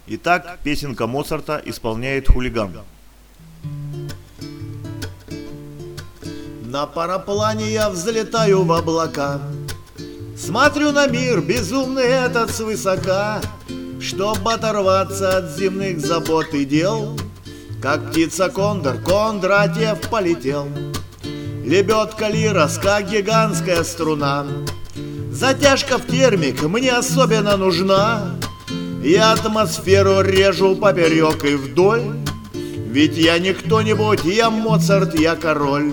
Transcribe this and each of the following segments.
Итак, песенка Моцарта исполняет хулиган. На параплане я взлетаю в облака, смотрю на мир безумный этот свысока, чтоб оторваться от земных забот и дел. Как птица Кондор, Кондратьев полетел. Лебедка Лирос, как гигантская струна. Затяжка в термик мне особенно нужна. Я атмосферу режу поперек и вдоль, ведь я не кто-нибудь, я Моцарт, я король.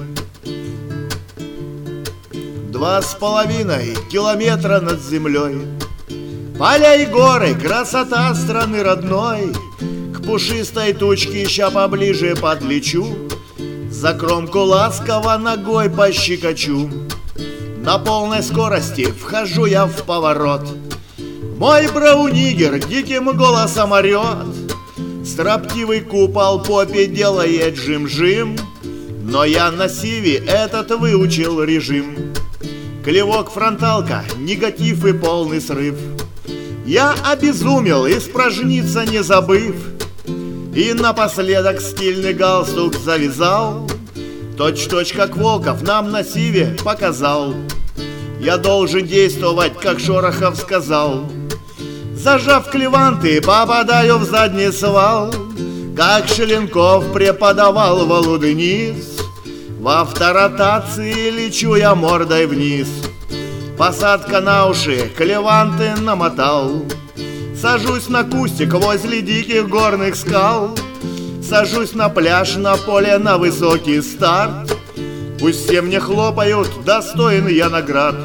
2,5 километра над землей, поля и горы, красота страны родной. К пушистой тучке ща поближе подлечу, за кромку ласково ногой пощекочу. На полной скорости вхожу я в поворот. Мой браунигер диким голосом орет. Строптивый купол попе делает жим-жим, но я на сиве этот выучил режим. Клевок фронталка, негатив и полный срыв. Я обезумел, испражниться не забыв, и напоследок стильный галстук завязал. Точь-точь как Волков нам на сиве показал. Я должен действовать, как Шорохов сказал. Зажав клеванты, попадаю в задний свал, как Шеленков преподавал Волудениз. В авторотации лечу я мордой вниз. Посадка на уши, клеванты намотал. Сажусь на кустик возле диких горных скал. Сажусь на пляж, на поле, на высокий старт. Пусть все мне хлопают, достоин я наград.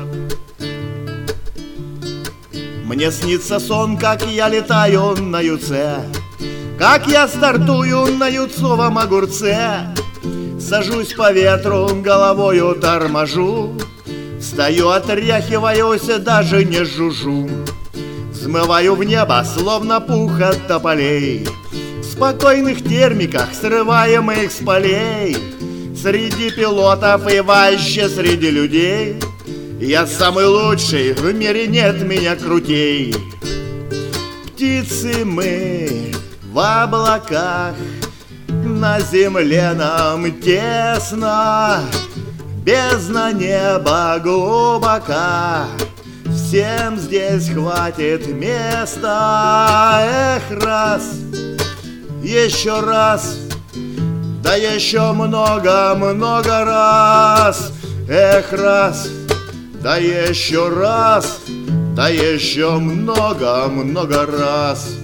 Мне снится сон, как я летаю на юце, как я стартую на юцовом огурце. Сажусь по ветру, головою торможу, встаю, отряхиваюсь, даже не жужжу. Взмываю в небо, словно пух от тополей, в спокойных термиках, срываемых с полей. Среди пилотов и вообще среди людей я самый лучший, в мире нет меня крутей. Птицы мы в облаках, на земле нам тесно, бездна неба глубока, всем здесь хватит места. Эх, раз, еще раз, да еще много-много раз. Эх, раз, да еще раз, да еще много-много раз.